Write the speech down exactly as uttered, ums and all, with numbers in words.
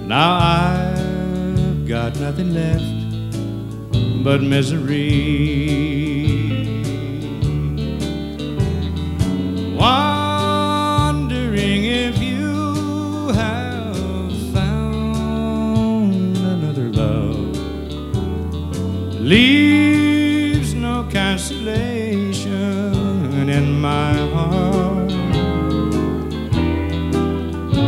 Now I've got nothing left but misery. Wondering if you have found another love, leaves no consolation in my